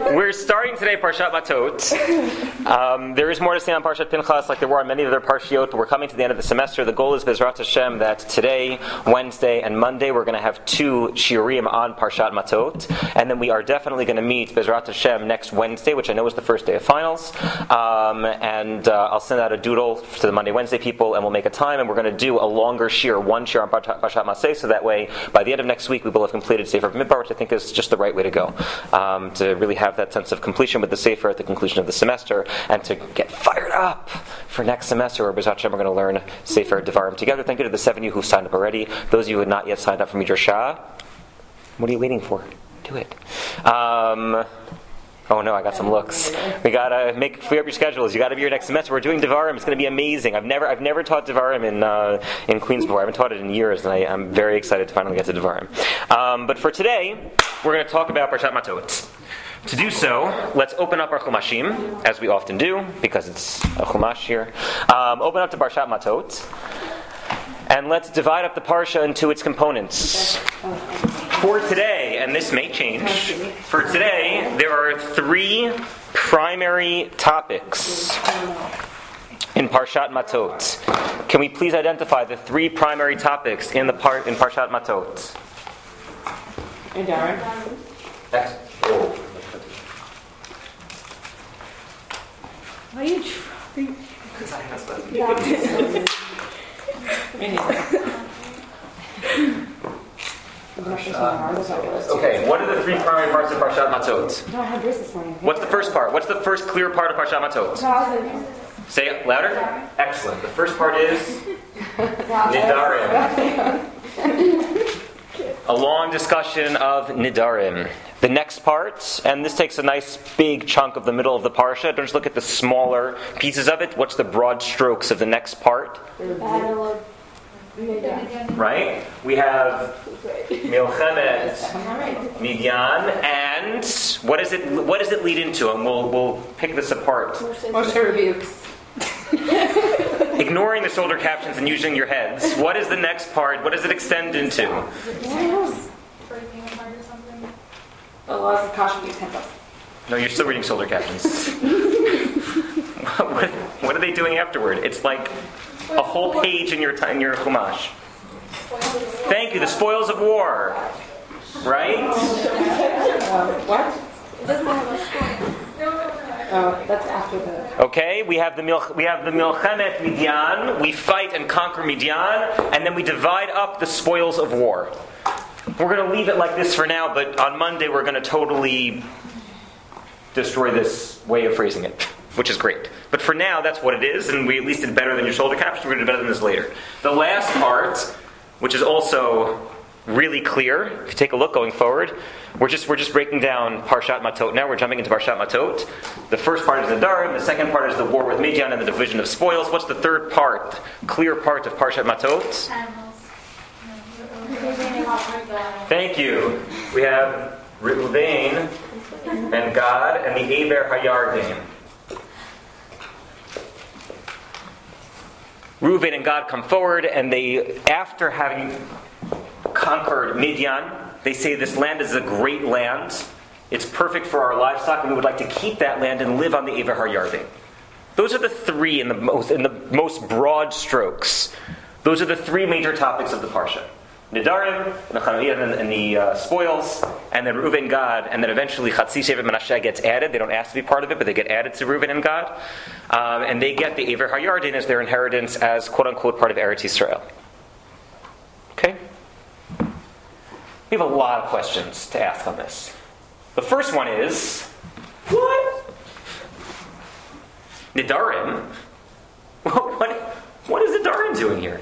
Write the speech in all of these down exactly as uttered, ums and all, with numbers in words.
We're starting today Parshat Matot. Um, there is more to say on Parshat Pinchas, like there were on many other Parshiot, but we're coming to the end of the semester. The goal is Bezrat Hashem that today, Wednesday, and Monday we're going to have two shiurim on Parshat Matot, and then we are definitely going to meet Bezrat Hashem next Wednesday, which I know is the first day of finals. Um, and uh, I'll send out a doodle to the Monday, Wednesday people, and we'll make a time, and we're going to do a longer shiur, one shiur on Parshat Maseh, so that way by the end of next week we will have completed Sefer Midbar, which I think is just the right way to go. Um, to really have that sense of completion with the Sefer at the conclusion of the semester, and to get fired up for next semester where B'ezrat Hashem we're going to learn Sefer Devarim together. Thank you to the seven of you who signed up already. Those of you who have not yet signed up for Midrashah, what are you waiting for? Do it. Um, oh no, I got some looks. We gotta make free up your schedules. You gotta be here next semester. We're doing Devarim. It's going to be amazing. I've never I've never taught Devarim in uh, in Queens before. I haven't taught it in years, and I, I'm very excited to finally get to Devarim. Um, but for today, we're going to talk about Parshat Matot. To do so, let's open up our Chumashim, as we often do, because it's a Chumash here. Um, open up to Parshat Matot, and let's divide up the Parsha into its components. For today, and this may change, for today, there are three primary topics in Parshat Matot. Can we please identify the three primary topics in the par- in Parshat Matot? Excellent. Why are you trying? Because I have Okay, what are the three primary parts of Parshat Matot? No, I had this this morning. What's the first part? What's the first clear part of Parshat Matot? Say it louder. Excellent. The first part is Nidarim. A long discussion of Nidarim. The next part, and this takes a nice big chunk of the middle of the Parsha. Don't just look at the smaller pieces of it. What's the broad strokes of the next part? Right? We have Milchemet, Midian, and what does it what does it lead into? And we'll we'll pick this apart. Moshe rebukes. Ignoring the shoulder captions and using your heads. What is the next part? What does it extend into? The laws of Kasha utensils. No, you're still reading shoulder captions. what, what are they doing afterward? It's like a whole page in your in your Chumash. Thank you. The spoils of war, right? Uh, what? It doesn't have a spoil. Oh, that's after the. Okay, we have the mil- we have the Milchemet Midian. We fight and conquer Midian, and then we divide up the spoils of war. We're going to leave it like this for now, but on Monday we're going to totally destroy this way of phrasing it, which is great. But for now, that's what it is, and we at least did better than your shoulder captions. We're going to do better than this later. The last part, which is also really clear, if you take a look going forward, we're just we're just breaking down Parshat Matot. Now we're jumping into Parshat Matot. The first part is the Nidarim. The second part is the war with Midian and the division of spoils. What's the third part, clear part of Parshat Matot? Animals. Thank you. We have Reuven and God and the Eber Hayardim. Reuven and God come forward, and they, after having conquered Midian, they say this land is a great land. It's perfect for our livestock, and we would like to keep that land and live on the Eber Hayardim. Those are the three in the most in the most broad strokes. Those are the three major topics of the Parsha. Nidarim, and, and the uh, spoils, and then Reuven, Gad, and then eventually Chatzi, Shevet, Menashe gets added. They don't ask to be part of it, but they get added to Reuven and Gad. Um, and they get the Ever Hayardin as their inheritance as quote-unquote part of Eretz Yisrael. Okay? We have a lot of questions to ask on this. The first one is, what? Nidarim? What, what is Nidarim doing here?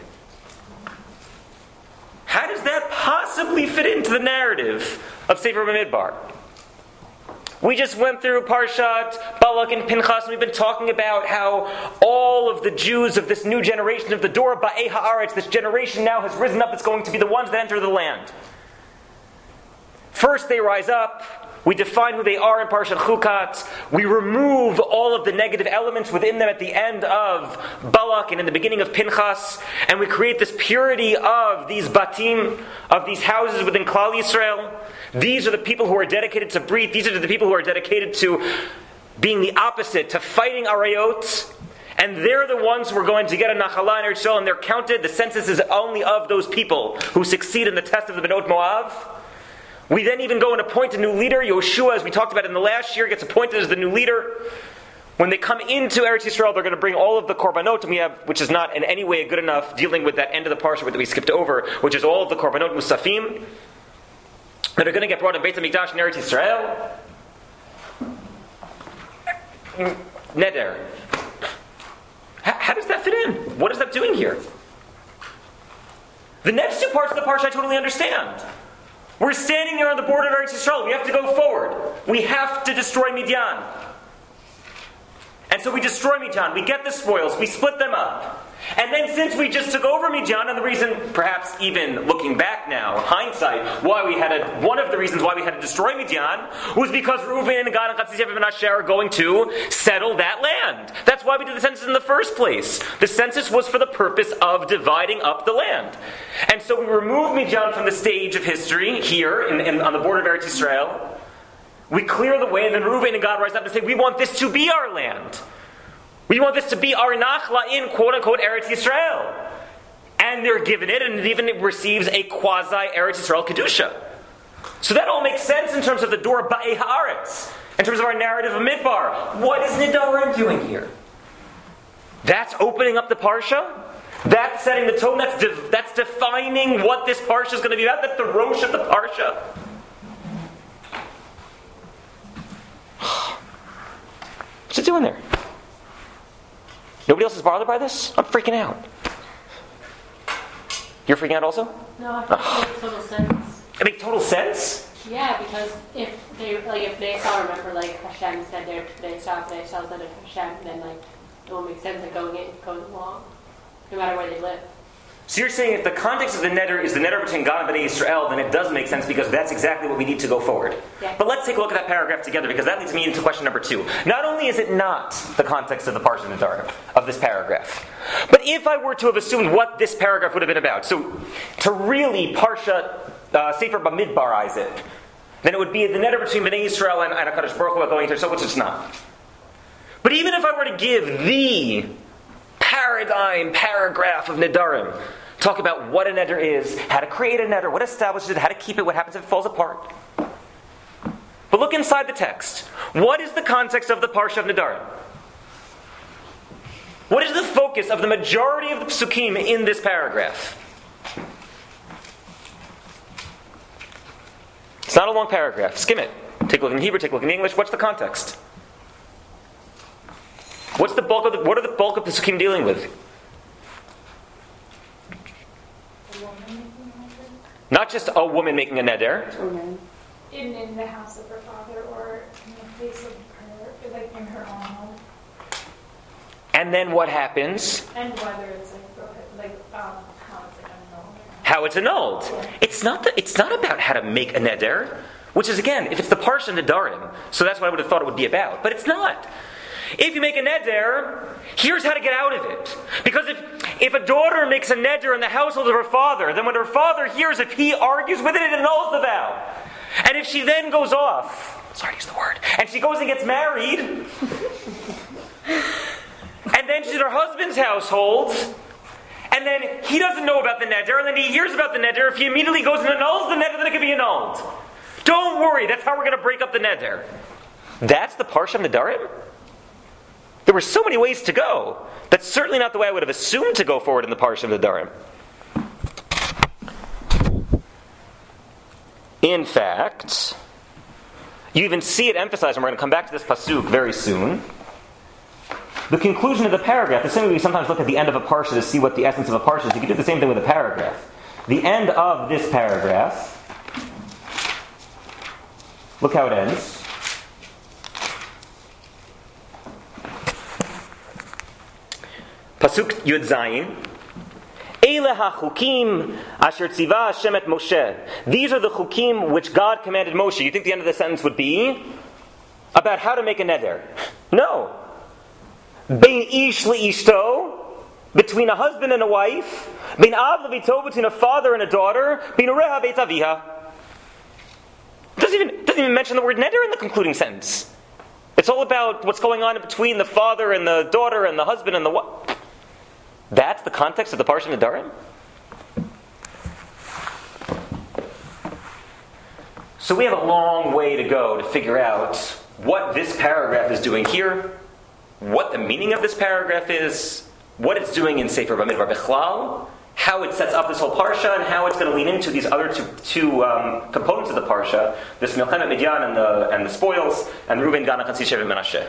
How does that possibly fit into the narrative of Sefer Bamidbar? We just went through Parshat Balak and Pinchas, and we've been talking about how all of the Jews of this new generation of the Dor Ba'ei Haaretz, this generation now has risen up, it's going to be the ones that enter the land. First they rise up, we define who they are in Parshat Chukat, we remove all of the negative elements within them at the end of Balak and in the beginning of Pinchas, and we create this purity of these batim, of these houses within Klal Yisrael. These are the people who are dedicated to Brit. These are the people who are dedicated to being the opposite, to fighting Arayot. And they're the ones who are going to get a Nachala in Eretz Yisrael, and they're counted. The census is only of those people who succeed in the test of the Benot Moav. We then even go and appoint a new leader. Yoshua, as we talked about in the last year, gets appointed as the new leader. When they come into Eretz Yisrael, they're going to bring all of the korbanot, and we have, which is not in any way good enough, dealing with that end of the parsha that we skipped over, which is all of the korbanot musafim that are going to get brought in Beit HaMikdash in Eretz Yisrael. Neder. How, how does that fit in? What is that doing here? The next two parts of the parsha I totally understand. We're standing there on the border of Eretz Yisrael. We have to go forward. We have to destroy Midian. And so we destroy Midian. We get the spoils. We split them up. And then since we just took over Midian, and the reason, perhaps even looking back now, hindsight, why we had a, one of the reasons why we had to destroy Midian was because Reuven and Gad and Chatzis and Menashe are going to settle that land. That's why we did the census in the first place. The census was for the purpose of dividing up the land. And so we remove Midian from the stage of history here in, in, on the border of Eretz Yisrael. We clear the way, and then Reuven and Gad rise up and say, we want this to be our land. We want this to be our Nachla in quote-unquote Eretz Yisrael. And they're given it, and it even receives a quasi-Eretz Yisrael Kedusha. So that all makes sense in terms of the Dor Ba'ei Haaretz, in terms of our narrative of Midbar. What is Nidarim doing here? That's opening up the Parsha? That's setting the tone? That's, de- that's defining what this Parsha is going to be about? That's the Rosh of the Parsha? What's it doing there? Nobody else is bothered by this? I'm freaking out. You're freaking out also? No, I think it makes total sense. It makes total sense? Yeah, because if they like if they saw remember like Hashem said there they saw they saw said Hashem, then like it will make sense like going in going along, no matter where they live. So you're saying if the context of the neder is the neder between God and Bnei Yisrael, then it does make sense because that's exactly what we need to go forward. Yeah. But let's take a look at that paragraph together because that leads me into question number two. Not only is it not the context of the Parsha Nedarim, of this paragraph, but if I were to have assumed what this paragraph would have been about, so to really Parsha uh, Sefer Bamidbarize it, then it would be the neder between Bnei Yisrael and, and HaKadosh Baruch Hu about going into so which it's not. But even if I were to give the paradigm paragraph of Nedarim, talk about what a neder is, how to create a neder, what establishes it, how to keep it, what happens if it falls apart. But look inside the text. What is the context of the Parsha of Nedarim? What is the focus of the majority of the psukim in this paragraph? It's not a long paragraph. Skim it. Take a look in Hebrew, take a look in English. What's the context? What's the bulk of the, what are the bulk of the psukim dealing with? Not just a woman making a neder. In, in the house of her father or in the place of her, like in her own home. And then what happens? And whether it's like, like um, how it's like annulled. How it's annulled. Yeah. It's not the, it's not about how to make a neder, which is again, if it's the Parsha Nedarim, so that's what I would have thought it would be about. But it's not. If you make a neder, here's how to get out of it. Because if, if a daughter makes a neder in the household of her father, then when her father hears if he argues with it, it annuls the vow. And if she then goes off, sorry to use the word, and she goes and gets married, and then she's in her husband's household, and then he doesn't know about the neder, and then he hears about the neder, if he immediately goes and annuls the neder, then it can be annulled. Don't worry, that's how we're going to break up the neder. That's the Parsha of Nedarim? There were so many ways to go. That's certainly not the way I would have assumed to go forward in the Parsha of Nedarim. In fact, you even see it emphasized, and we're going to come back to this pasuk very soon. The conclusion of the paragraph, the same way we sometimes look at the end of a parsha to see what the essence of a parsha is, you can do the same thing with a paragraph. The end of this paragraph, look how it ends. Pasuk Yud Zayin. Eile hachukim asher tziva Hashem et Moshe. These are the chukim which God commanded Moshe. You think the end of the sentence would be about how to make a neder? No. Bein ish leishto, between a husband and a wife. Bein av levito, between a father and a daughter. Bein ureha beit aviha. It doesn't even, it doesn't even mention the word neder in the concluding sentence. It's all about what's going on between the father and the daughter and the husband and the wife. That's the context of the Parsha Nedarim? So we have a long way to go to figure out what this paragraph is doing here, what the meaning of this paragraph is, what it's doing in Sefer Bamidbar Bechlal, how it sets up this whole parsha, and how it's going to lead into these other two, two um, components of the parsha, this Milchemet Midyan and the and the spoils, and Reuven, Gad, Nachal, Shevet, Menashe.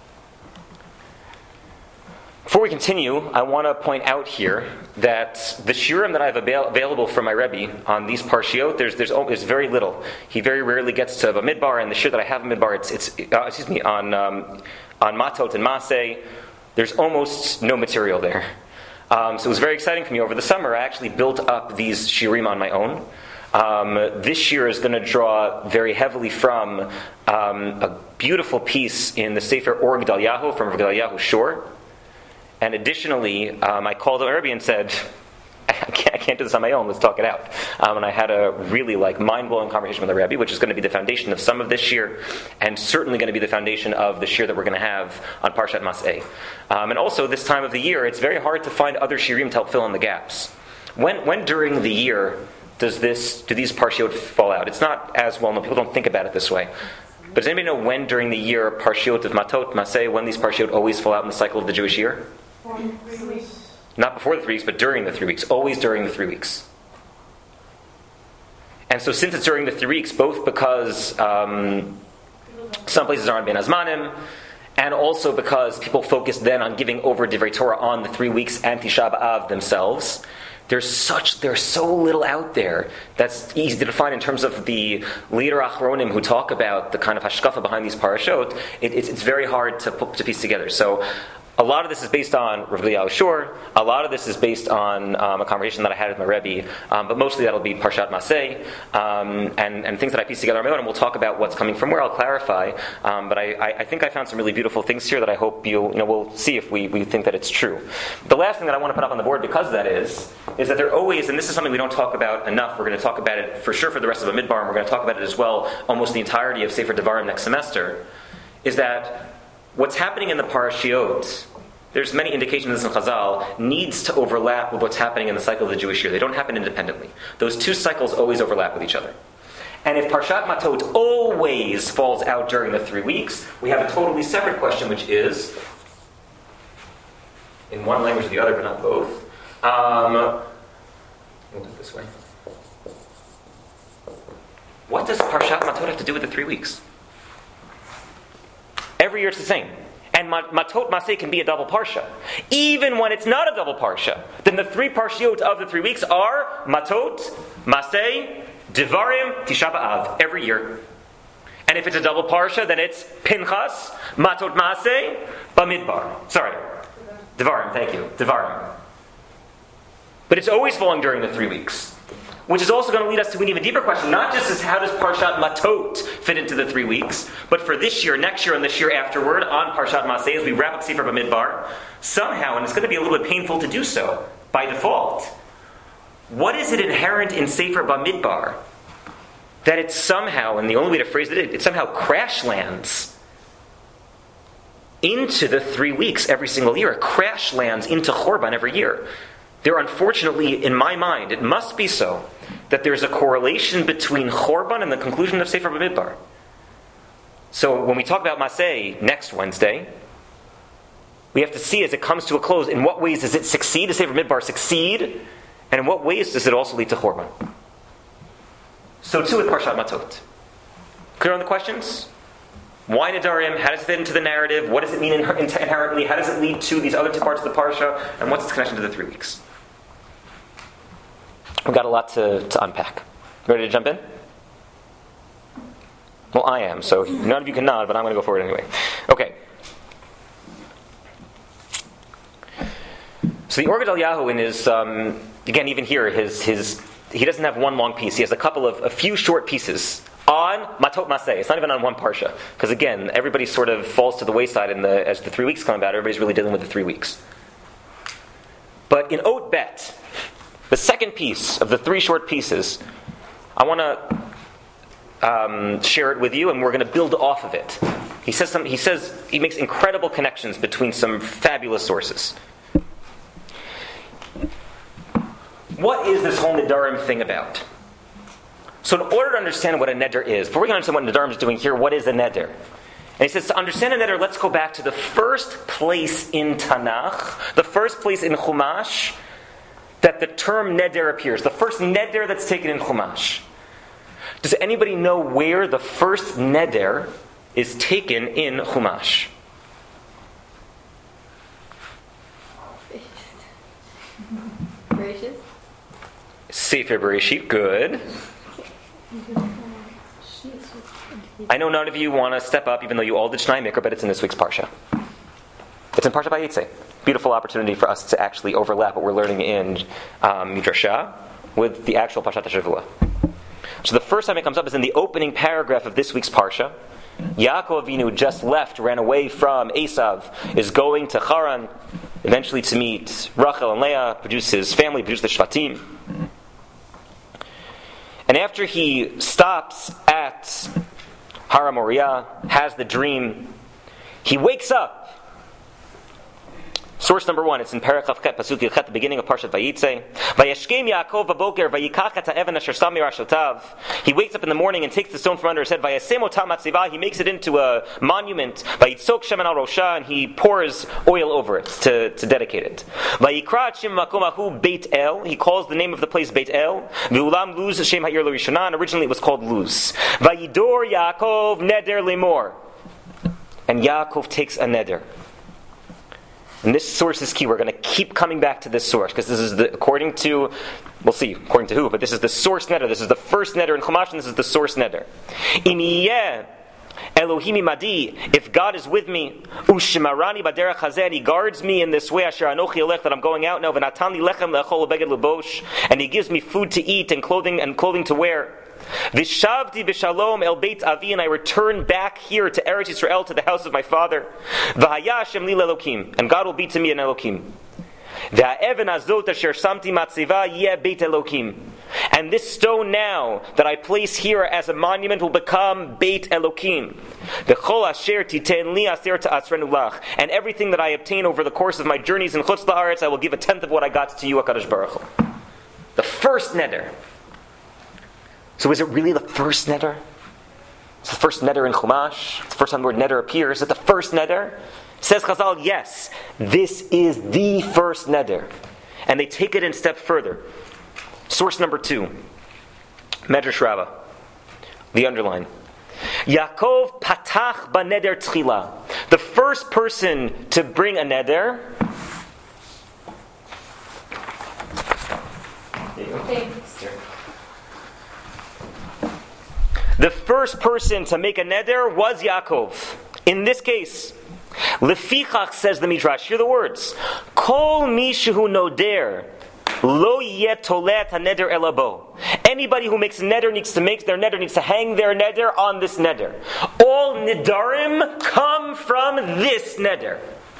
Before we continue, I want to point out here that the shiurim that I have avail- available from my Rebbe on these parshiot, there's there's, oh, there's very little. He very rarely gets to Bamidbar, and the shiur that I have in Midbar, it's it's uh, excuse me on um, on Matot and Maseh. There's almost no material there. Um, so it was very exciting for me. Over the summer, I actually built up these shiurim on my own. Um, this year is going to draw very heavily from um, a beautiful piece in the Sefer Or Gedaliahu from Gedaliahu Shor. And additionally, um, I called Rebbe and said, I can't, I can't do this on my own, let's talk it out. Um, and I had a really like mind-blowing conversation with the Rebbe, which is going to be the foundation of some of this year, and certainly going to be the foundation of the shiur that we're going to have on Parshat Maseh. Um, and also, this time of the year, it's very hard to find other shiurim to help fill in the gaps. When, when during the year does this, do these parshiot fall out? It's not as well known, people don't think about it this way. But does anybody know when during the year parshiot of Matot, Maseh, when these parshiot always fall out in the cycle of the Jewish year? Not before the three weeks, but during the three weeks. Always during the three weeks. And so since it's during the three weeks, both because um, some places are on Ben Azmanim, and also because people focus then on giving over Divrei Torah on the three weeks and Tisha B'Av themselves, there's such, there's so little out there that's easy to find in terms of the leader Achronim who talk about the kind of hashkafa behind these parashot. It, it's, it's very hard to put to piece together. So a lot of this is based on Rav Eliyahu Shor. A lot of this is based on um, a conversation that I had with my Rebbe. Um, but mostly that'll be Parshat Maseh um, and, and things that I piece together on my own. And we'll talk about what's coming from where. I'll clarify. Um, but I, I, I think I found some really beautiful things here that I hope you'll, you know, we'll see if we, we think that it's true. The last thing that I want to put up on the board because of that is, is that there always, and this is something we don't talk about enough, we're going to talk about it for sure for the rest of the Midbar, and we're going to talk about it as well almost the entirety of Sefer Devarim next semester, is that what's happening in the parashiot, there's many indications in Chazal, needs to overlap with what's happening in the cycle of the Jewish year. They don't happen independently. Those two cycles always overlap with each other. And if Parshat Matot always falls out during the three weeks, we have a totally separate question, which is, in one language or the other, but not both. Um, we'll do it this way. What does Parshat Matot have to do with the three weeks? Every year it's the same. And Matot Maseh can be a double parsha. Even when it's not a double parsha, then the three parshiot of the three weeks are Matot, Maseh, Devarim, Tisha B'Av, every year. And if it's a double parsha, then it's Pinchas, Matot Maseh, Bamidbar. Sorry, Devarim, thank you, Devarim. But it's always falling during the three weeks. Which is also going to lead us to an even deeper question, not just as how does Parshat Matot fit into the three weeks, but for this year, next year, and this year afterward, on Parshat Maseh, as we wrap up Sefer Bamidbar, somehow, and it's going to be a little bit painful to do so, by default, what is it inherent in Sefer Bamidbar that it somehow, and the only way to phrase it, it somehow crash lands into the three weeks every single year. It crash lands into Chorban every year. There, unfortunately, in my mind, it must be so, that there's a correlation between Chorban and the conclusion of Sefer Bamidbar. So when we talk about Maseh next Wednesday, we have to see as it comes to a close, in what ways does it succeed, does Sefer Bamidbar succeed, and in what ways does it also lead to Chorban? So too with Parshat Matot. Clear on the questions? Why Nedarim? How does it fit into the narrative? What does it mean inherently? How does it lead to these other two parts of the Parsha? And what's its connection to the three weeks? We've got a lot to, to unpack. Ready to jump in? Well, I am, so none of you can nod, but I'm going to go for it anyway. Okay. So the Or Gedaliahu in his, um, again, even here, his, his, he doesn't have one long piece. He has a couple of, a few short pieces on Matot Maseh. It's not even on one Parsha. Because again, everybody sort of falls to the wayside in the, as the three weeks come about, everybody's really dealing with the three weeks. But in Ot Bet, the second piece of the three short pieces, I want to um, share it with you, and we're going to build off of it. He says some. He says he makes incredible connections between some fabulous sources. What is this whole Nedarim thing about? So in order to understand what a neder is, before we can understand what Nedarim is doing here, what is a neder? And he says, to understand a neder, let's go back to the first place in Tanakh, the first place in Chumash, that the term neder appears. The first neder that's taken in Chumash. Does anybody know where the first neder is taken in Chumash? Gracious. Sefer Bereshit, good. I know none of you want to step up, even though you all did Shnai Mikra, but it's in this week's Parsha. It's in Parsha Vayetze. Beautiful opportunity for us to actually overlap what we're learning in um, Midrashah with the actual Parshat HaShavua. So the first time it comes up is in the opening paragraph of this week's Parsha. Yaakov Avinu just left, ran away from Esav, is going to Haran, eventually to meet Rachel and Leah, produce his family, produce the Shvatim. And after he stops at Har Moriah, has the dream, he wakes up. Source number one, it's in Perek Chavchet, Pasuk Yichet, the beginning of Parshat Vayitze. Vayashkem Yaakov v'boker, vayikach et ha'even asher sam mirashotav. He wakes up in the morning and takes the stone from under his head. Vayasem otam atzivah. He makes it into a monument. Vayitzok shemen al rosha, and he pours oil over it to, to dedicate it. Vayikra shem makom ahu Beit El. He calls the name of the place Beit El. V'ulam Luz shem ha'ir l'rishana. And originally it was called Luz. Vayidor Yaakov neder lemor. And Yaakov takes a neder. And this source is key. We're going to keep coming back to this source because this is the, according to, we'll see, according to who, but this is the source neder. This is the first neder in Chumash, and this is the source neder. Imiyeh Elohimi Madi, if God is with me, Ushimarani Baderach Hazeh, he guards me in this way, Asher Anochi Elech, that I'm going out now, V'natani Lechem Le'achol Beged Lebosh, and he gives me food to eat and clothing and clothing to wear. Vishavti b'shalom el Beit Avi, and I return back here to Eretz Yisrael, to the house of my father. V'haya Hashem li Elokim, and God will be to me an Elokim. V'ha'even azot asher samti matziva yeh Beit Elokim, and this stone now that I place here as a monument will become Beit Elokim. V'chol asher titen li aser ta'atzrenu lach, and everything that I obtain over the course of my journeys in Chutz La'aretz, I will give a tenth of what I got to you, HaKadosh Baruch Hu. The first neder. So is it really the first neder? It's the first neder in Chumash. It's the first time the word neder appears. Is it the first neder? Says Chazal, yes. This is the first neder. And they take it a step further. Source number two. Medrash Rabbah. The underline. Yaakov patach baneder tchila. The first person to bring a neder. There you go. Thanks. The first person to make a neder was Yaakov. In this case, Lefichach, says the Midrash, hear the words, Kol mishu noder, lo yet tolet haneder elabo. Anybody who makes a neder needs to make their neder, needs to hang their neder on this neder. All nedarim come from this neder.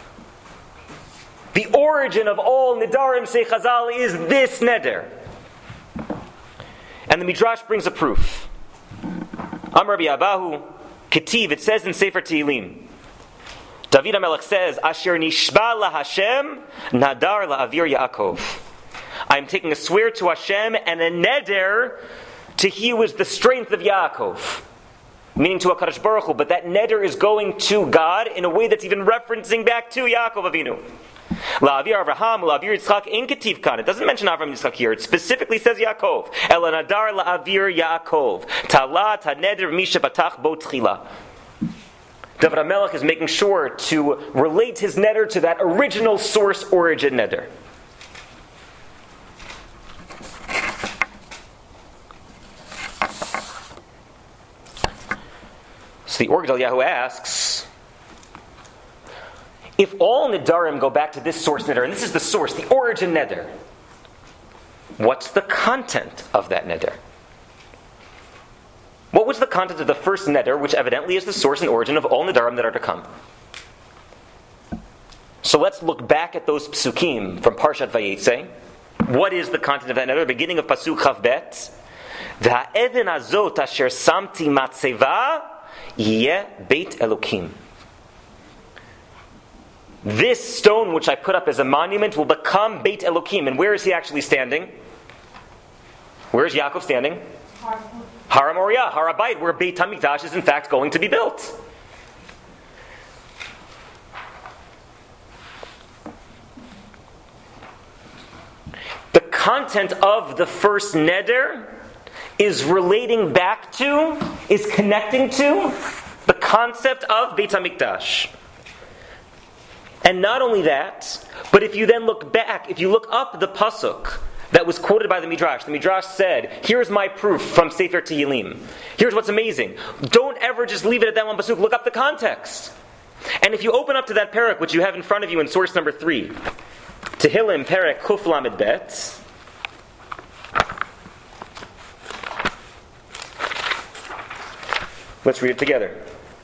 The origin of all nedarim, say Chazal, is this neder. And the Midrash brings a proof. Amar Rabbi Abahu, Ketiv, it says in Sefer Tehillim, David HaMelech says, Asher nishba la Hashem, nadar la avir Yaakov. I am taking a swear to Hashem and a neder to he who is the strength of Yaakov. Meaning to HaKadosh Baruch Hu, but that neder is going to God in a way that's even referencing back to Yaakov Avinu. La'avir Avraham, la'avir Yitzchak, in Ketiv Kan. It doesn't mention Avraham and Yitzchak here. It specifically says Yaakov. Ela nadar la'avir Yaakov. Tala taneder misha batach bo tchila. David HaMelech is making sure to relate his neder to that original source origin neder. So the Or Gedalia asks, if all nedarim go back to this source neder, and this is the source, the origin neder, what's the content of that neder? What was the content of the first neder, which evidently is the source and origin of all nedarim that are to come? So let's look back at those psukim from Parshat Vayetze. What is the content of that neder? Beginning of Pasuk Chav Bet. V'ha'eden azot asher samti matzeva yeh beit Elokim. This stone which I put up as a monument will become Beit Elokim. And where is he actually standing? Where is Yaakov standing? Har Moriah, Har Habayit, where Beit HaMikdash is in fact going to be built. The content of the first neder is relating back to, is connecting to the concept of Beit HaMikdash. And not only that, but if you then look back, if you look up the pasuk that was quoted by the Midrash, the Midrash said, here's my proof from Sefer Tehillim. Here's what's amazing. Don't ever just leave it at that one pasuk. Look up the context. And if you open up to that parak, which you have in front of you in source number three, Tehillim, parak Kuf Lamed Bet, let's read it together.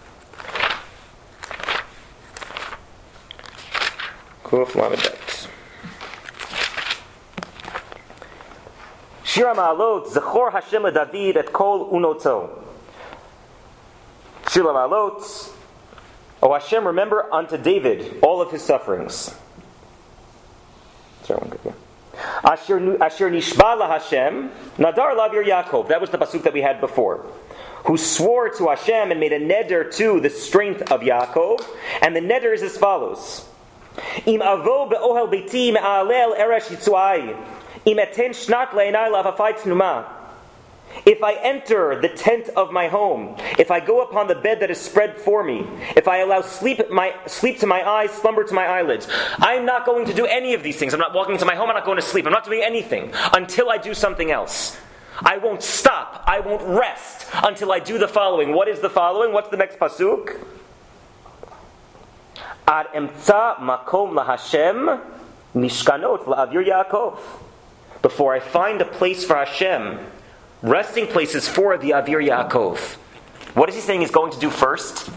Kuf Lamed Bet. Shir HaMa'alot, Zechor Hashem LeDavid et Kol Unoto. Shir HaMa'alot, O Hashem, remember unto David all of his sufferings. Sorry, one good, yeah. Asher, Asher Nishba LaHashem, Nadar Lavir Yaakov. That was the pasuk that we had before. Who swore to Hashem and made a neder to the strength of Yaakov. And the neder is as follows. Im avo be'ohel beiti me'alel eresh yitzuai. Im eten shnat le'enai lavafai tnuma. If I enter the tent of my home, if I go upon the bed that is spread for me, if I allow sleep my sleep to my eyes, slumber to my eyelids, I'm not going to do any of these things. I'm not walking into my home, I'm not going to sleep. I'm not doing anything until I do something else. I won't stop. I won't rest until I do the following. What is the following? What's the next pasuk? Ad emtza makom laHashem mishkanot la'avir Yaakov. Before I find a place for Hashem, resting places for the Avir Yaakov. What is he saying he's going to do first?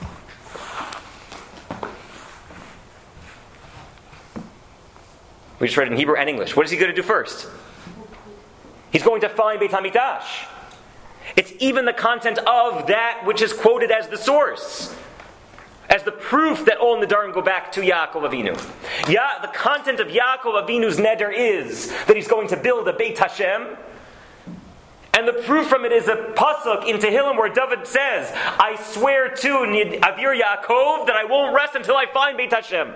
We just read it in Hebrew and English. What is he going to do first? He's going to find Beit HaMikdash. It's even the content of that which is quoted as the source, as the proof that all Nedarim go back to Yaakov Avinu. Ya, the content of Yaakov Avinu's neder is that he's going to build a Beit Hashem. And the proof from it is a pasuk in Tehillim where David says, I swear to Avir Yaakov that I won't rest until I find Beit Hashem.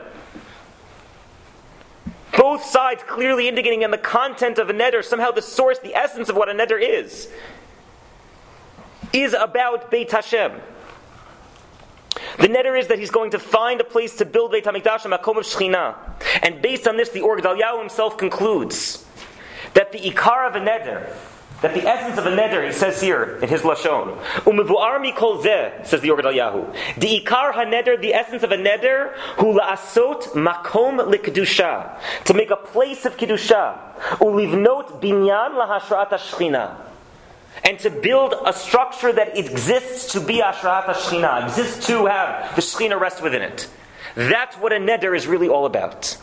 Both sides clearly indicating in the content of a neder, somehow the source, the essence of what a neder is, is about Beit Hashem. The neder is that he's going to find a place to build Beit HaMikdash, a makom of Shechina. And based on this, the Or Gedaliyahu himself concludes that the ikar of a neder, that the essence of a neder, he says here in his lashon, umevuar mikol zeh, says the Or Gedaliyahu, the ikar ha-neder, the essence of a neder, hu la'asot makom l'kedusha, to make a place of kedusha, ulivnot binyan lahashrat ha-shechina, and to build a structure that exists to be Ashrat HaShechina, exists to have the Shechina rest within it. That's what a neder is really all about.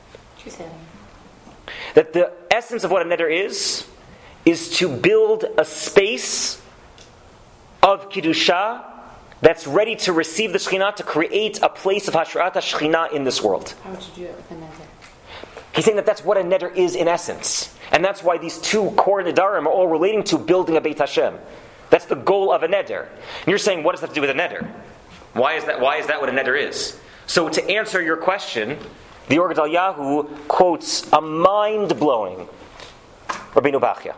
That the essence of what a neder is, is to build a space of Kiddusha that's ready to receive the Shechina, to create a place of Ashrat HaShechina in this world. How would you do it with a neder? He's saying that that's what a neder is in essence. And that's why these two core nedarim are all relating to building a Beit Hashem. That's the goal of a neder. And you're saying, what does that have to do with a neder? Why is that, why is that what a neder is? So to answer your question, the Or Gedaliyahu quotes a mind-blowing Rabbeinu Bachya.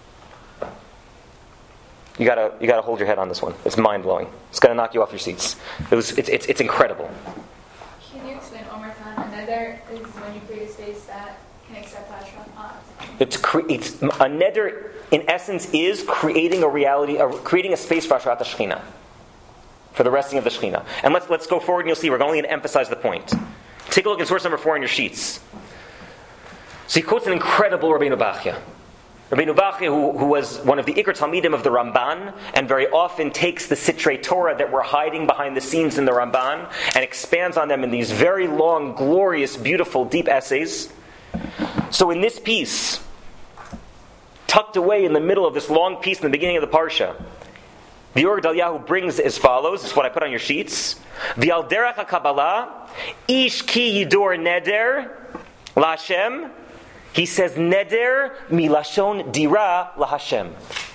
You gotta, you gotta hold your head on this one. It's mind-blowing. It's gonna knock you off your seats. It was, it's, it's, it's incredible. Can you explain one more time? A neder is when you create a space that can accept Ashrat. It's, cre- it's a neder, in essence, is creating a reality, a, creating a space for Ashrat HaShechina, for the resting of the Shechina. And let's let's go forward, and you'll see we're only going to emphasize the point. Take a look at source number four in your sheets. So he quotes an incredible Rabbeinu Bachya. Rabbeinu Bachya, who, who was one of the Iker Talmidim of the Ramban, and very often takes the Sitrei Torah that were hiding behind the scenes in the Ramban, and expands on them in these very long, glorious, beautiful, deep essays. So in this piece, tucked away in the middle of this long piece in the beginning of the Parsha. The Or Gedaliahu brings as follows, this is what I put on your sheets. V'al derech HaKabbalah, ish ki yidor neder laHashem. He says neder milashon dira laHashem.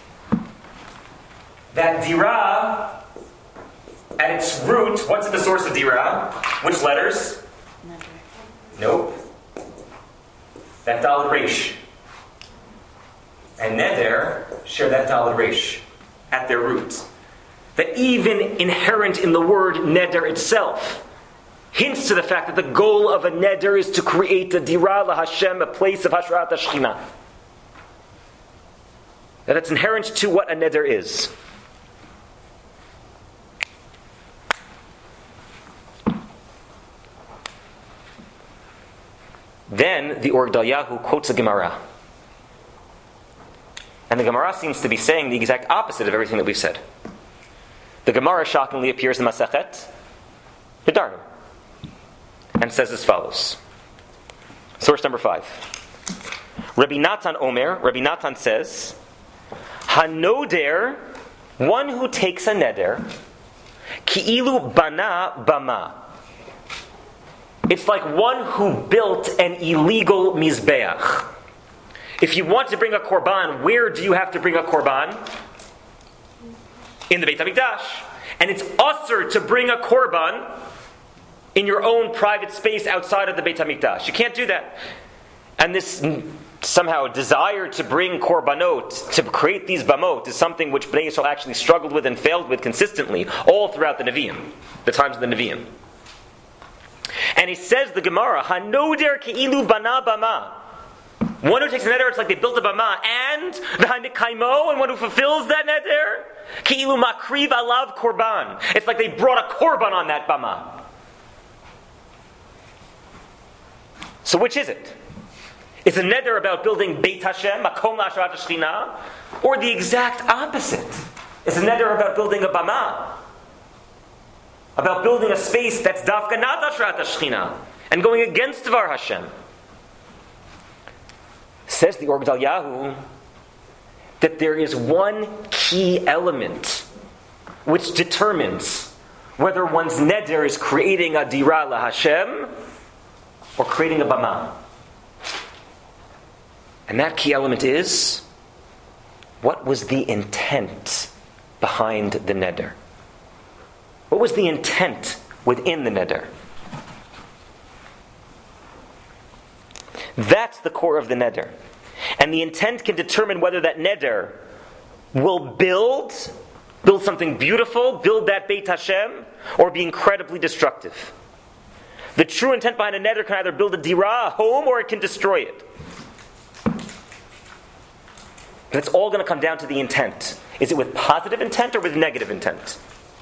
That dira, at its root, what's at the source of dira? Which letters? Nope. That Daled Resh. And neder share that Daled Resh at their roots. That even inherent in the word neder itself hints to the fact that the goal of a neder is to create a dira laHashem, a place of Hashrat HaShekhinah. That it's inherent to what a neder is. Then the Or Gedaliahu quotes a Gemara. And the Gemara seems to be saying the exact opposite of everything that we've said. The Gemara shockingly appears in Masechet Nedarim and says as follows. Source number five. Rabbi Natan Omer, Rabbi Natan says, Hanoder, one who takes a neder, ki'ilu bana bama. It's like one who built an illegal mizbeach. If you want to bring a korban, where do you have to bring a korban? In the Beit HaMikdash. And it's usher to bring a korban in your own private space outside of the Beit HaMikdash. You can't do that. And this somehow desire to bring korbanot, to create these bamot, is something which Bnei Yisrael actually struggled with and failed with consistently all throughout the Nevi'im, the times of the Nevi'im. And he says, the Gemara, Hanoder ke'ilu bana bama. One who takes a neder, it's like they built a bama, and the hamikaimo, and one who fulfills that neder, ki'ilu makriv alav korban. It's like they brought a korban on that bama. So which is it? Is a neder about building Beit Hashem, makom la'ashrat HaShekhinah, or the exact opposite? Is a neder about building a bama, about building a space that's dafka not ashrat HaShekhinah, and going against Dvar Hashem? Says the Or Gedaliahu that there is one key element which determines whether one's neder is creating a dira laHashem or creating a bama. And that key element is, what was the intent behind the neder? What was the intent within the neder? That's the core of the neder. And the intent can determine whether that neder will build, build something beautiful, build that Beit Hashem, or be incredibly destructive. The true intent behind a neder can either build a dira, a home, or it can destroy it. But it's all going to come down to the intent. Is it with positive intent or with negative intent?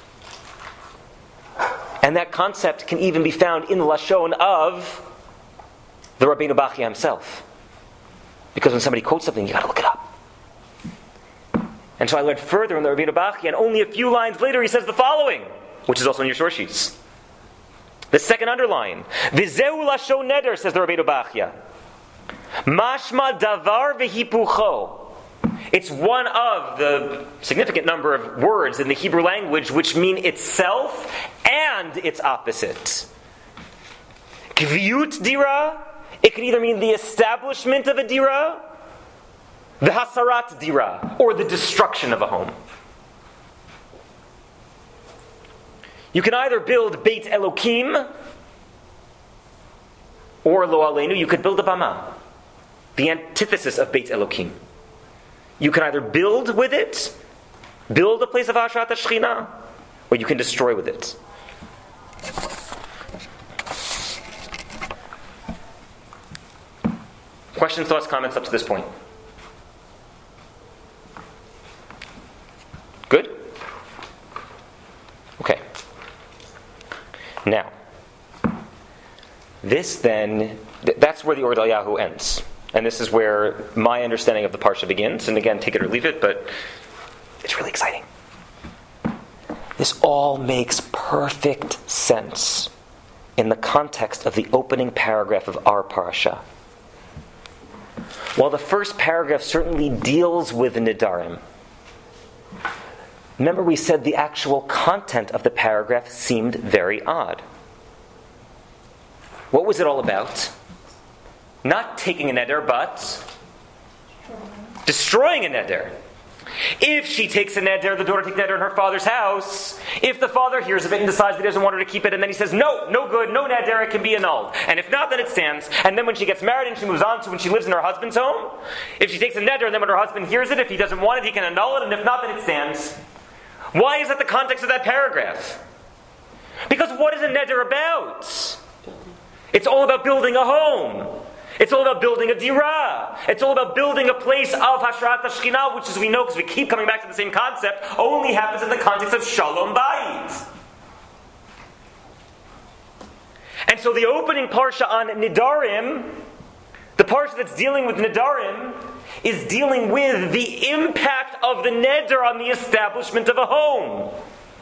And that concept can even be found in the Lashon of the Rabbeinu Bachya himself. Because when somebody quotes something, you got to look it up. And so I learned further in the Rabbeinu Bachya, and only a few lines later he says the following, which is also in your source sheets. The second underline, V'zeu Lashon neder, says the Rabbeinu Bachya. Mashma davar v'hipucho. It's one of the significant number of words in the Hebrew language which mean itself and its opposite. Kviut dira, it can either mean the establishment of a dira, the hasarat dira, or the destruction of a home. You can either build Beit Elokim, or Lo Aleinu, you could build a bama, the antithesis of Beit Elokim. You can either build with it, build a place of Hashrat HaShekhinah, or you can destroy with it. Questions, thoughts, comments up to this point? Good? Okay. Now, this then, th- that's where the Or Gedaliahu ends. And this is where my understanding of the Parsha begins. And again, take it or leave it, but it's really exciting. This all makes perfect sense in the context of the opening paragraph of our Parsha. While the first paragraph certainly deals with Nidarim, remember we said the actual content of the paragraph seemed very odd. What was it all about? Not taking a neder, but destroying a neder. If she takes a neder, the daughter takes a neder in her father's house, if the father hears of it and decides that he doesn't want her to keep it, and then he says, no, no good, no neder, it can be annulled. And if not, then it stands. And then when she gets married and she moves on to when she lives in her husband's home, if she takes a neder and then when her husband hears it, if he doesn't want it, he can annul it, and if not, then it stands. Why is that the context of that paragraph? Because what is a neder about? It's all about building a home. It's all about building a dirah. It's all about building a place of Hashrat HaShekhinah, which, as we know, because we keep coming back to the same concept, only happens in the context of Shalom Bayit. And so the opening parsha on Nidarim, the parsha that's dealing with Nidarim, is dealing with the impact of the neder on the establishment of a home.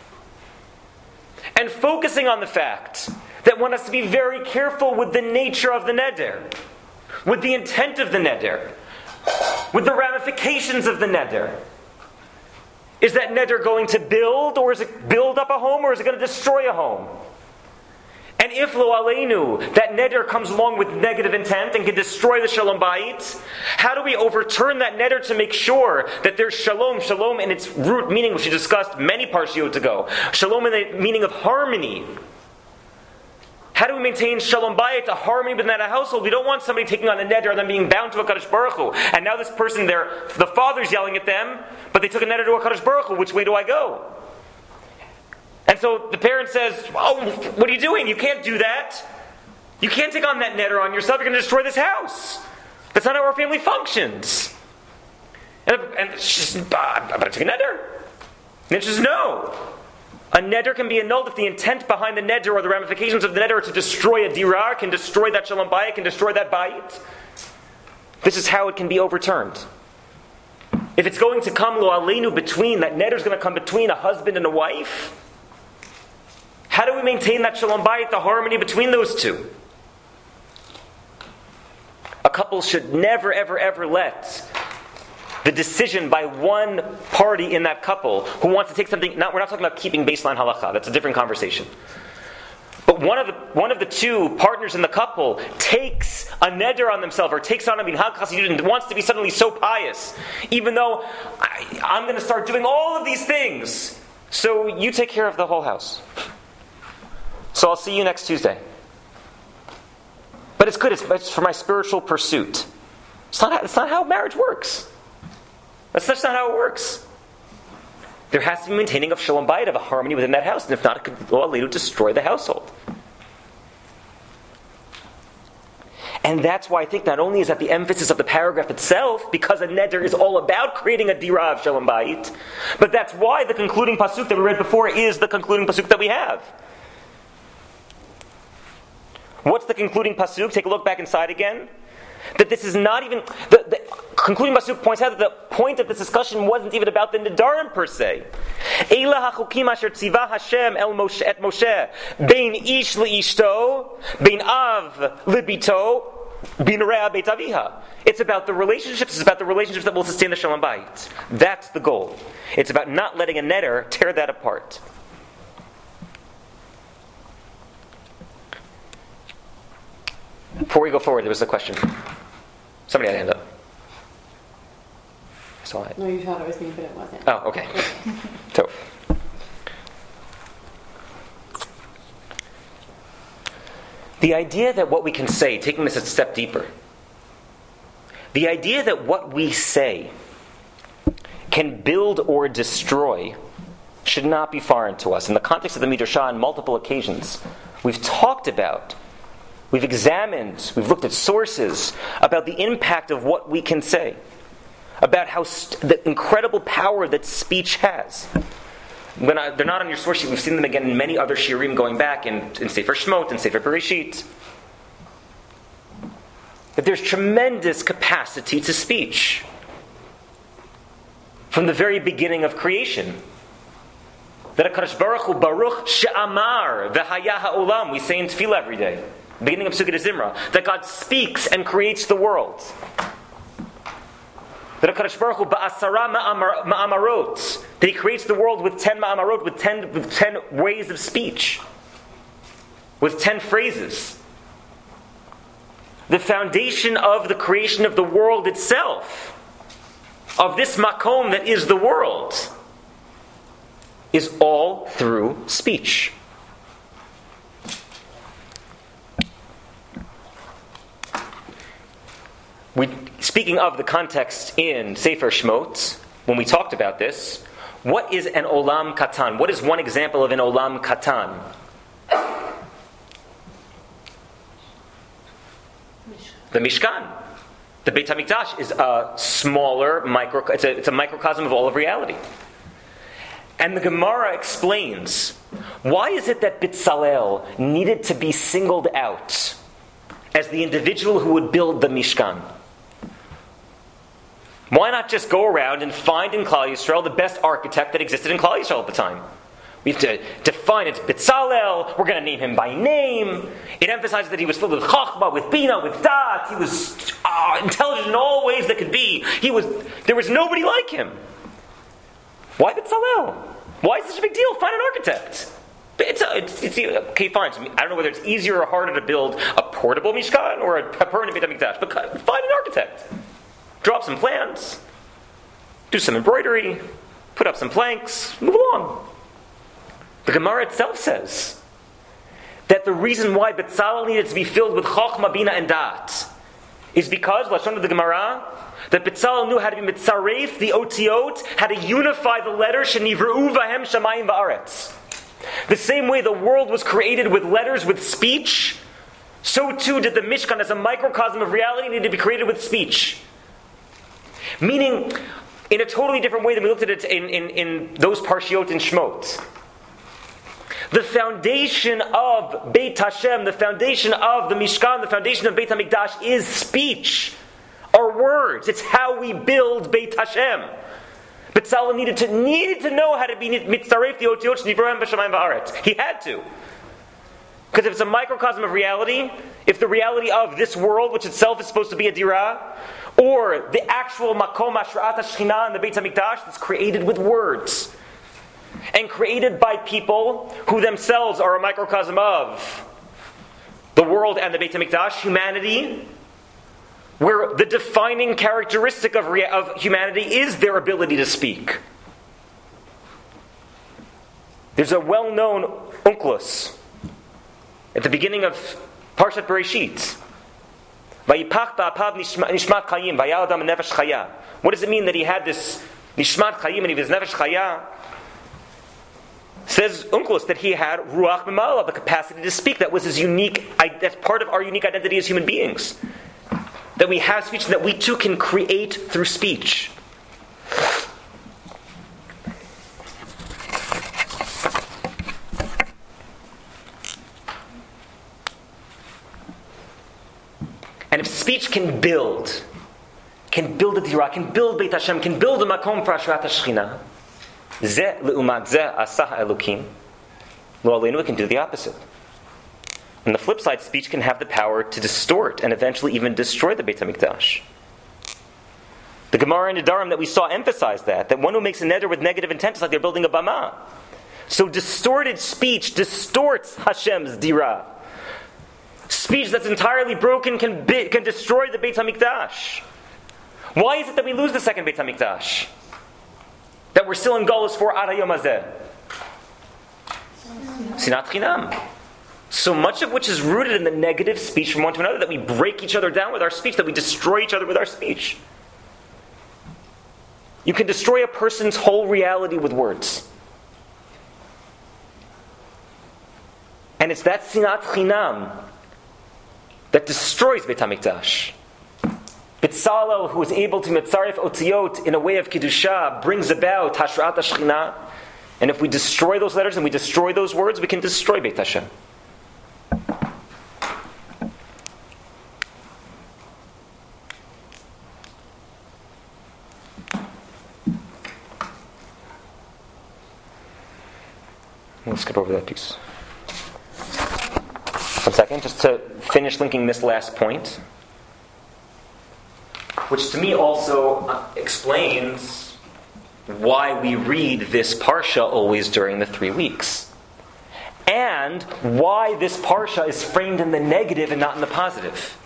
And focusing on the fact that one has to be very careful with the nature of the neder, with the intent of the neder, with the ramifications of the neder. Is that neder going to build, or is it build up a home, or is it going to destroy a home? And if lo aleinu, that neder comes along with negative intent and can destroy the shalom bayit, how do we overturn that neder to make sure that there's shalom, shalom in its root meaning, which we discussed many parshiyot ago, shalom in the meaning of harmony? How do we maintain shalom bayit, a harmony within that household? We don't want somebody taking on a neder and then being bound to a Kadosh Baruch Hu. And now this person there, the father's yelling at them, but they took a neder to a Kadosh Baruch Hu. Which way do I go? And so the parent says, oh, what are you doing? You can't do that. You can't take on that neder on yourself. You're going to destroy this house. That's not how our family functions. And, and she says, I'm going to take a neder. And she says, no. A neder can be annulled if the intent behind the neder or the ramifications of the neder are to destroy a dirah, can destroy that shalom bayit, can destroy that bayit. This is how it can be overturned. If it's going to come lo aleinu between, that neder is going to come between a husband and a wife, how do we maintain that shalom bayit, the harmony between those two? A couple should never, ever, ever let the decision by one party in that couple who wants to take something, not, we're not talking about keeping baseline halacha, that's a different conversation. But one of the one of the two partners in the couple takes a neder on themselves, or takes on a minhag chasidut, and wants to be suddenly so pious, even though I, I'm going to start doing all of these things, so you take care of the whole house. So I'll see you next Tuesday. But it's good, it's, it's for my spiritual pursuit. It's not, it's not how marriage works. That's just not how it works. There has to be maintaining of shalom bayit, of a harmony within that house, and if not, it could all lead to destroy the household. And that's why I think not only is that the emphasis of the paragraph itself, because a neder is all about creating a dirah of shalom bayit, but that's why the concluding pasuk that we read before is the concluding pasuk that we have. What's the concluding pasuk? Take a look back inside again. That this is not even, the, the concluding pasuk points out that the point of this discussion wasn't even about the Nidarim per se. Eila hachukim asher tziva Hashem el Moshe et Moshe bein ish leishto bein av libito bein rea beit aviha. It's about the relationships. It's about the relationships that will sustain the shalom bayit. That's the goal. It's about not letting a neder tear that apart. Before we go forward, there was a question. Somebody had a hand up. I saw it. No, you thought it was me, but it wasn't. Oh, okay. So, the idea that what we can say, taking this a step deeper, the idea that what we say can build or destroy should not be foreign to us. In the context of the Midrashah, on multiple occasions, we've talked about, we've examined, we've looked at sources about the impact of what we can say, about how st- the incredible power that speech has. When I, they're not on your source sheet, we've seen them again in many other shiurim going back in, in Sefer Shemot and Sefer Bereshit. That there's tremendous capacity to speech from the very beginning of creation. That HaKadosh Baruch Hu Baruch She'amar V'haya Ha'olam, we say in Tefillah every day, beginning of Sukkot Zimra, that God speaks and creates the world. That HaKadosh Baruch Hu ba'asara ma'amar- ma'amarot, that He creates the world with ten ma'amarot, with ten, with ten ways of speech, with ten phrases. The foundation of the creation of the world itself, of this makom that is the world, is all through speech. We, speaking of the context in Sefer Shmot, when we talked about this, what is an olam katan? What is one example of an olam katan? The Mishkan. The Beit HaMikdash is a smaller micro, it's a, it's a microcosm of all of reality. And the Gemara explains, why is it that Bitzalel needed to be singled out as the individual who would build the Mishkan? Why not just go around and find in Klal Yisrael the best architect that existed in Klal Yisrael at the time? We have to define it's Bitzalel. We're going to name him by name. It emphasizes that he was filled with chachma, with bina, with dat. He was uh, intelligent in all ways that could be. He was. There was nobody like him. Why Bitzalel? Why is it such a big deal? Find an architect. It's, a, it's, it's okay, fine. So I don't know whether it's easier or harder to build a portable Mishkan or a, a permanent Beit HaMikdash, but find an architect. Draw up some plans. Do some embroidery. Put up some planks. Move along. The Gemara itself says that the reason why Betzalel needed to be filled with Chochmah, Bina, and Dat is because, Lashon of the Gemara, that Betzalel knew how to be mitzaref, the otiot, how to unify the letters, Shenivru vahem shamayim va'aretz. The same way the world was created with letters, with speech, so too did the Mishkan, as a microcosm of reality, need to be created with speech. Meaning, in a totally different way than we looked at it in, in, in those parshiot in Shmot. The foundation of Beit Hashem, the foundation of the Mishkan, the foundation of Beit HaMikdash is speech. Are words. It's how we build Beit Hashem. Betzalel needed to needed to know how to be mitzaref the otiot shenivrahim b'shamayim va'aretz. He had to. Because if it's a microcosm of reality, if the reality of this world, which itself is supposed to be a dirah, or the actual makom hashrat hashchina in the Beit HaMikdash that's created with words, and created by people who themselves are a microcosm of the world and the Beit HaMikdash, humanity, where the defining characteristic of, rea- of humanity is their ability to speak. There's a well-known unklus at the beginning of Parshat Bereshit. Vayipach ba'apav nishmat chayim, vayal adam nefesh chaya. What does it mean that he had this nishmat chayim and he was nefesh chaya? Says Unklus that he had ruach b'ma'ala, the capacity to speak. That was his unique. That's part of our unique identity as human beings. That we have speech, and that we too can create through speech. And if speech can build, can build a dirah, can build Beit Hashem, can build a makom for Hashrat HaShechina, Zeh le'umat zeh asah elokim, lo aleinu, it can do the opposite. On the flip side, speech can have the power to distort and eventually even destroy the Beit HaMikdash. The Gemara in Nedarim that we saw emphasized that, that one who makes a neder with negative intent is like they're building a bama. So distorted speech distorts Hashem's dirah. Speech that's entirely broken can be, can destroy the Beit HaMikdash. Why is it that we lose the second Beit HaMikdash? That we're still in Golus for Ad Hayom Hazeh? Sinat Chinam. So much of which is rooted in the negative speech from one to another, that we break each other down with our speech, that we destroy each other with our speech. You can destroy a person's whole reality with words. And it's that Sinat Chinam that destroys Beit HaMikdash. Betzalel, who is able to mitzaref otiyot in a way of Kiddusha, brings about Hashrat HaShechina. And if we destroy those letters and we destroy those words, we can destroy Beit Hashem. Let's skip over that piece. One second, just to finish linking this last point. which to me also uh, explains why we read this parsha always during the three weeks. And why this parsha is framed in the negative and not in the positive.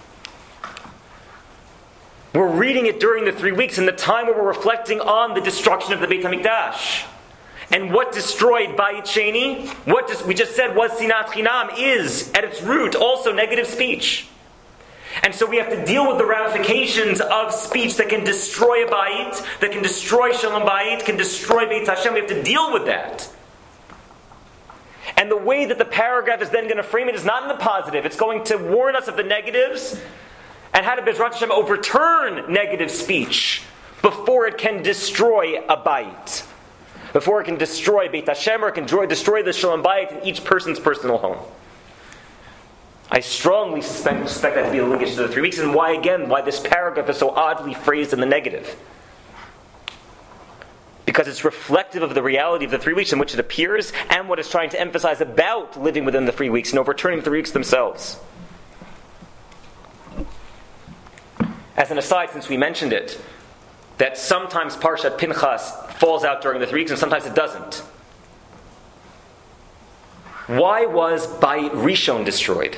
We're reading it during the three weeks in the time where we're reflecting on the destruction of the Beit HaMikdash. And what destroyed Bayit Sheni, what dis- we just said was Sinat Chinam, is at its root also negative speech. And so we have to deal with the ramifications of speech that can destroy a Bayit, that can destroy Shalom Bayit, can destroy Beit Hashem. We have to deal with that. And the way that the paragraph is then going to frame it is not in the positive. It's going to warn us of the negatives and how to Bezrat Hashem overturn negative speech before it can destroy a Bayit. Before it can destroy Beit Hashem or it can destroy, destroy the Shalom Bayit in each person's personal home. I strongly suspect, suspect that to be a linkage to the three weeks, and why again, why this paragraph is so oddly phrased in the negative. Because it's reflective of the reality of the three weeks in which it appears, and what it's trying to emphasize about living within the three weeks and overturning the three weeks themselves. As an aside, since we mentioned it, that sometimes Parshat Pinchas falls out during the three weeks and sometimes it doesn't. Why was Bayit Rishon destroyed?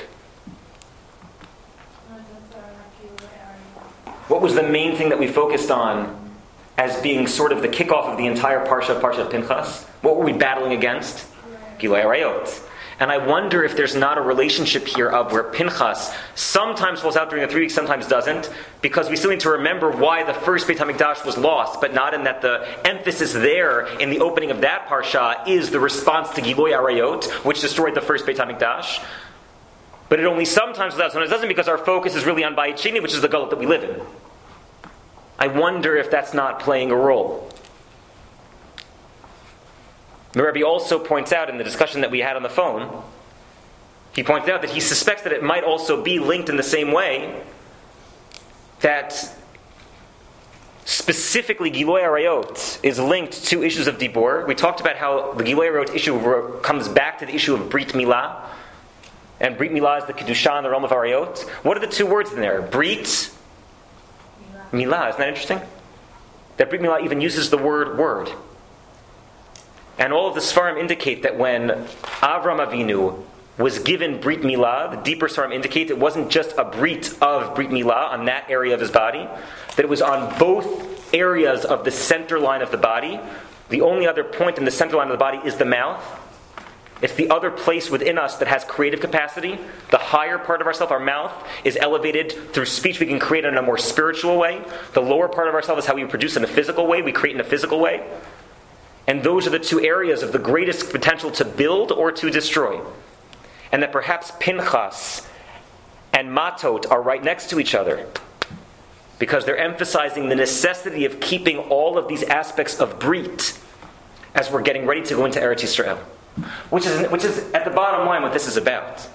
What was the main thing that we focused on as being sort of the kickoff of the entire Parsha, Parshat Pinchas? What were we battling against? Gilui Arayot. And I wonder if there's not a relationship here of where Pinchas sometimes falls out during the three weeks, sometimes doesn't, because we still need to remember why the first Beit HaMikdash was lost, but not in that the emphasis there in the opening of that Parsha is the response to Gilui Arayot, which destroyed the first Beit HaMikdash. But it only sometimes falls out, sometimes doesn't, because our focus is really on Bayit Sheni, which is the Galut that we live in. I wonder if that's not playing a role. The Rebbe also points out in the discussion that we had on the phone, he points out that he suspects that it might also be linked in the same way that specifically Gilui Arayot is linked to issues of Dibur. We talked about how the Gilui Arayot issue comes back to the issue of Brit Milah, and Brit Milah is the Kedusha in the realm of Arayot. What are the two words in there? Brit Milah. Isn't that interesting? That Brit Milah even uses the word word. And all of the Sfarim indicate that when Avram Avinu was given Brit Milah, the deeper Sfarim indicate it wasn't just a Brit of Brit Milah on that area of his body, that it was on both areas of the center line of the body. The only other point in the center line of the body is the mouth. It's the other place within us that has creative capacity. The higher part of ourself, our mouth, is elevated through speech. We can create in a more spiritual way. The lower part of ourselves is how we produce in a physical way. We create in a physical way. And those are the two areas of the greatest potential to build or to destroy. And that perhaps Pinchas and Matot are right next to each other, because they're emphasizing the necessity of keeping all of these aspects of Brit as we're getting ready to go into Eretz Yisrael. Which is, which is at the bottom line what this is about.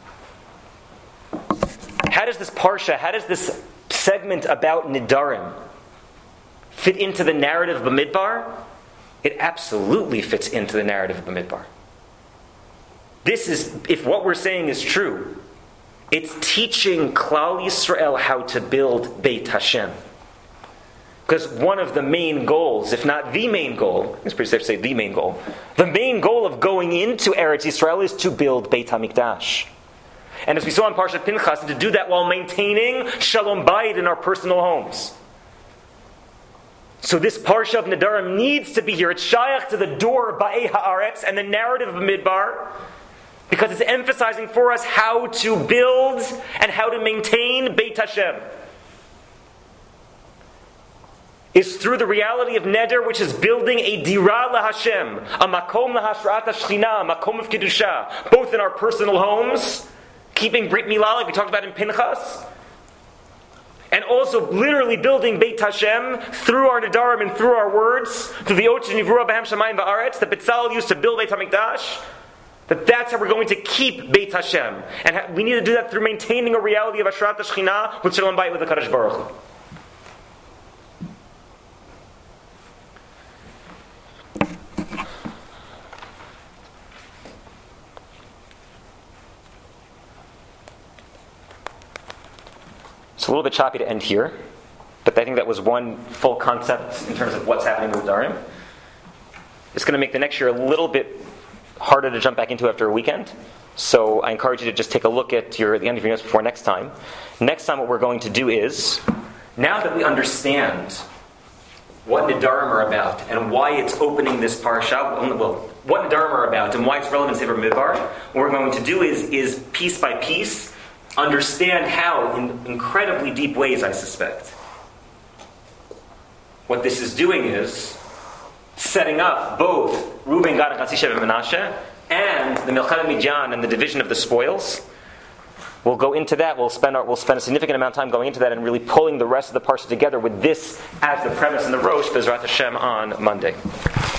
How does this Parsha, how does this segment about Nidarim fit into the narrative of Bamidbar? It absolutely fits into the narrative of Bamidbar. This is, if what we're saying is true, it's teaching Klal Yisrael how to build Beit Hashem. Because one of the main goals, if not the main goal, it's pretty safe to say the main goal, the main goal of going into Eretz Yisrael is to build Beit HaMikdash. And as we saw in Parshat Pinchas, to do that while maintaining Shalom Bayit in our personal homes. So this Parsha of Nedarim needs to be here. It's shayach to the door Ba'ei Haaretz and the narrative of Midbar, because it's emphasizing for us how to build and how to maintain Beit Hashem. Is through the reality of Neder, which is building a Dira LaHashem, a Makom LaHashrat HaShchina, a Makom of Kedusha, both in our personal homes, keeping Brit Milah like we talked about in Pinchas, and also literally building Beit Hashem through our Nedarim and through our words, through the Och Nivura B'Hem Shamayim Va'aretz that Betzalel used to build Beit HaMikdash, that that's how we're going to keep Beit Hashem. And we need to do that through maintaining a reality of Ashrat HaShchina with Shalom Bayit with the Kadosh Baruch Hu. It's a little bit choppy to end here, but I think that was one full concept in terms of what's happening with Darim. It's going to make the next year a little bit harder to jump back into after a weekend. So I encourage you to just take a look at your at the end of your notes before next time. Next time what we're going to do is, now that we understand what Nedarim are about and why it's opening this parsha, well, what Nedarim are about and why it's relevant to Sefer Midbar, what we're going to do is, is piece by piece, understand how, in incredibly deep ways, I suspect, what this is doing is setting up both Reuben, Gad, and Chatzi Shevet Menashe, and the Milchat Midyan and the division of the spoils. We'll go into that. We'll spend our, we'll spend a significant amount of time going into that and really pulling the rest of the parsha together with this as the premise and the rosh, Bezrat Hashem, on Monday.